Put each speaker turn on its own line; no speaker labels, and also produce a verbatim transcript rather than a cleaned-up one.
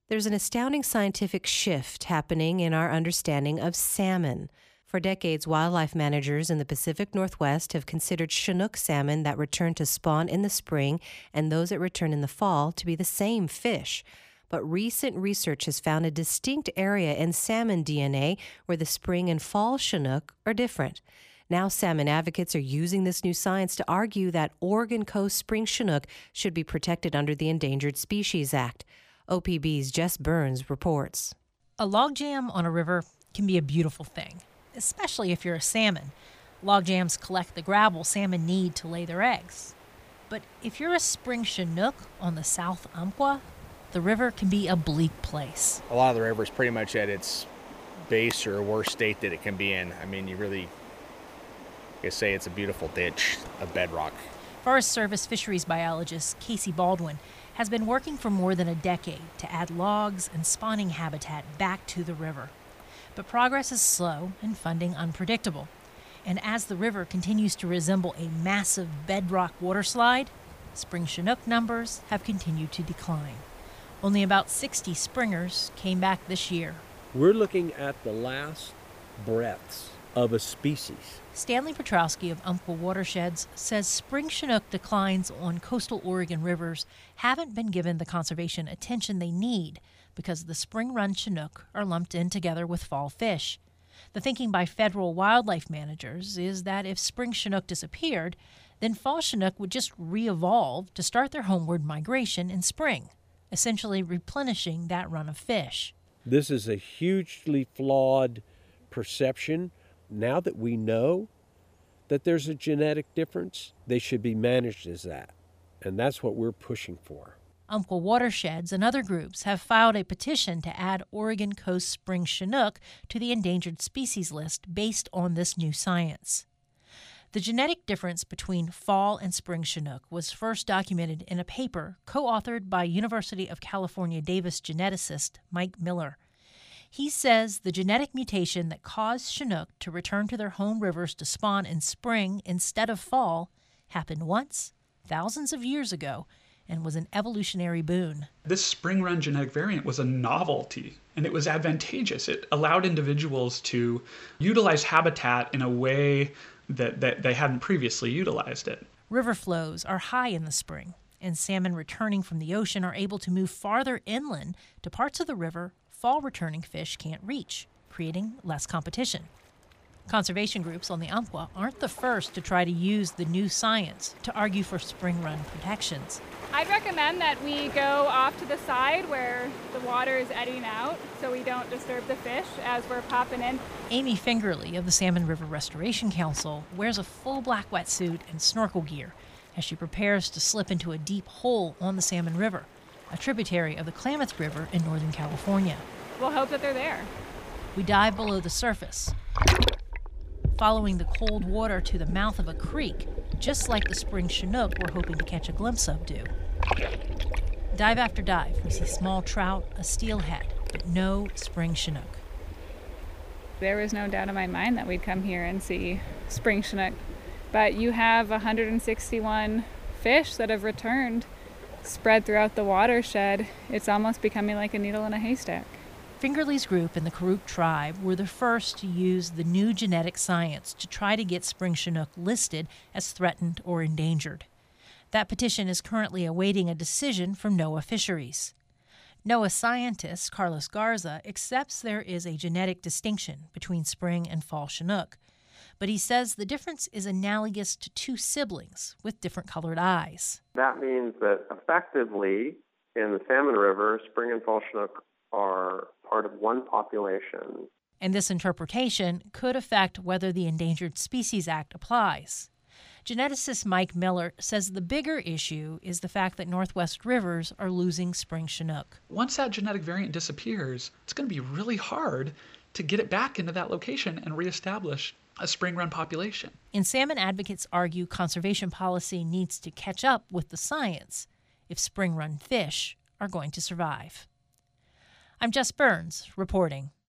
There's an astounding scientific shift happening in our understanding of salmon. For decades, wildlife managers in the Pacific Northwest have considered Chinook salmon that return to spawn in the spring and those that return in the fall to be the same fish. But recent research has found a distinct area in salmon D N A where the spring and fall Chinook are different. Now salmon advocates are using this new science to argue that Oregon Coast spring Chinook should be protected under the Endangered Species Act. O P B's Jess Burns reports.
A logjam on a river can be a beautiful thing, especially if you're a salmon. Logjams collect the gravel salmon need to lay their eggs. But if you're a spring Chinook on the South Umpqua, the river can be a bleak place.
A lot of the river is pretty much at its base or worst state that it can be in. I mean, you really you say it's a beautiful ditch of bedrock.
Forest Service fisheries biologist Casey Baldwin has been working for more than a decade to add logs and spawning habitat back to the river. But progress is slow and funding unpredictable. And as the river continues to resemble a massive bedrock waterslide, spring Chinook numbers have continued to decline. Only about sixty springers came back this year.
We're looking at the last breaths of a species.
Stanley Petrowski of Umpqua Watersheds says spring Chinook declines on coastal Oregon rivers haven't been given the conservation attention they need because the spring-run Chinook are lumped in together with fall fish. The thinking by federal wildlife managers is that if spring Chinook disappeared, then fall Chinook would just re-evolve to start their homeward migration in spring, essentially replenishing that run of fish.
This is a hugely flawed perception. Now that we know that there's a genetic difference, they should be managed as that. And that's what we're pushing for.
Umpqua Watersheds and other groups have filed a petition to add Oregon Coast spring Chinook to the endangered species list based on this new science. The genetic difference between fall and spring Chinook was first documented in a paper co-authored by University of California, Davis geneticist Mike Miller. He says the genetic mutation that caused Chinook to return to their home rivers to spawn in spring instead of fall happened once, thousands of years ago, and was an evolutionary boon.
This spring-run genetic variant was a novelty, and it was advantageous. It allowed individuals to utilize habitat in a way that, that they hadn't previously utilized it.
River flows are high in the spring, and salmon returning from the ocean are able to move farther inland to parts of the river fall-returning fish can't reach, creating less competition. Conservation groups on the Umpqua aren't the first to try to use the new science to argue for spring-run protections.
I'd recommend that we go off to the side where the water is eddying out so we don't disturb the fish as we're popping in.
Amy Fingerly of the Salmon River Restoration Council wears a full black wetsuit and snorkel gear as she prepares to slip into a deep hole on the Salmon River, a tributary of the Klamath River in Northern California.
We'll hope that they're there.
We dive below the surface, following the cold water to the mouth of a creek, just like the spring Chinook we're hoping to catch a glimpse of do. Dive after dive, we see small trout, a steelhead, but no spring Chinook.
There was no doubt in my mind that we'd come here and see spring Chinook. But you have one hundred sixty-one fish that have returned, spread throughout the watershed. It's almost becoming like a needle in a haystack.
Fingerly's group and the Karuk tribe were the first to use the new genetic science to try to get spring Chinook listed as threatened or endangered. That petition is currently awaiting a decision from NOAA Fisheries. NOAA scientist Carlos Garza accepts there is a genetic distinction between spring and fall Chinook, but he says the difference is analogous to two siblings with different colored eyes.
That means that effectively in the Salmon River, spring and fall Chinook are part of one population.
And this interpretation could affect whether the Endangered Species Act applies. Geneticist Mike Miller says the bigger issue is the fact that Northwest rivers are losing spring Chinook.
Once that genetic variant disappears, it's going to be really hard to get it back into that location and reestablish a spring-run population.
And salmon advocates argue conservation policy needs to catch up with the science if spring-run fish are going to survive. I'm Jess Burns reporting.